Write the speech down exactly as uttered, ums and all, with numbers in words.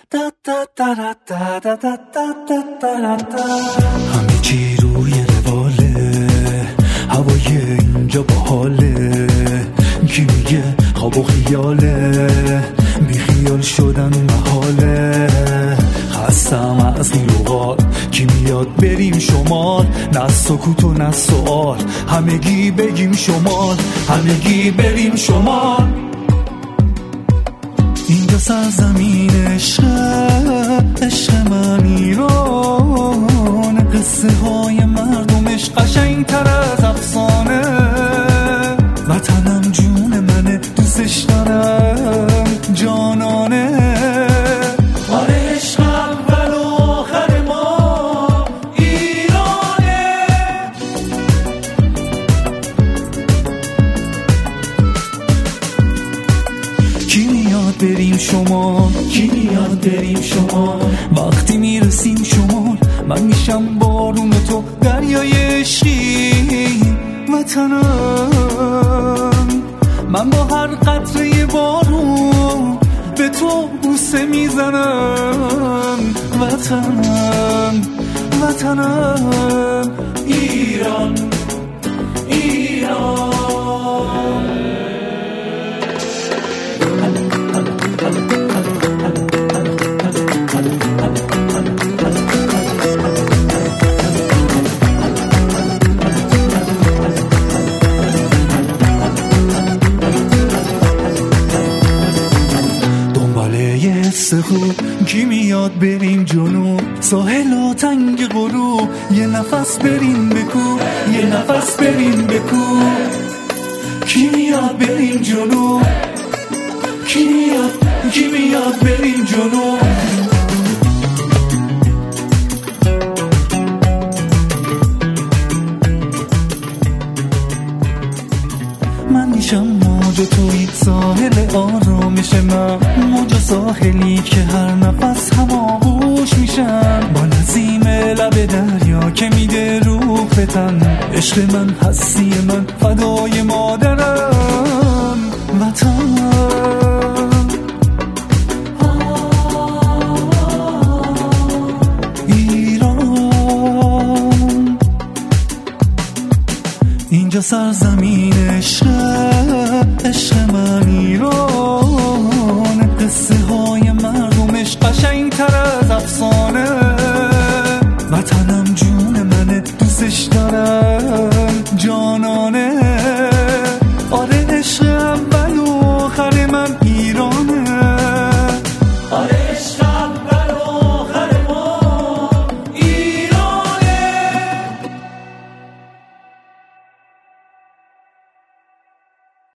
همه چی روی رواله، هوای اینجا باحاله، کی میگه خواب و خیاله، بی خیال شدن محاله، خستم از این لغات، کی میاد بریم شمال، نه سکوت و نه سؤال، همگی بگیم شمال، همگی بریم شمال. اینجا سرزمین عشق، عشق من ایران، قصه های مردمش قشنگ تر از افسانه، وطنم جون منه، دوستش دارم جانانه. آره عشق اول و آخر ما ایرانه. کی میاد بریم شما، کی میاد بریم شما، وقتی میرسیم شما من میشم بارون تو دریای عشقی وطنم، من با هر قطره بارون به تو بوسه میزنم وطنم، وطنم ایران، ایران. خوب کی میاد بریم جنوب، ساحل و تنگ غروب، یه نفس بریم بکو، یه نفس بریم بکو. کی میاد بریم جنوب، کی میاد، کی میاد بریم جنوب. من میشم موج و توی ساحل آرامش من، موج و ساحلی که هر نفس هم آغوش میشم، با نسیم لب دریا که میده روح به تن، عشق من هستی من فدای مادرم وطنم. ایران اینجا سرزمین عشق، عشق من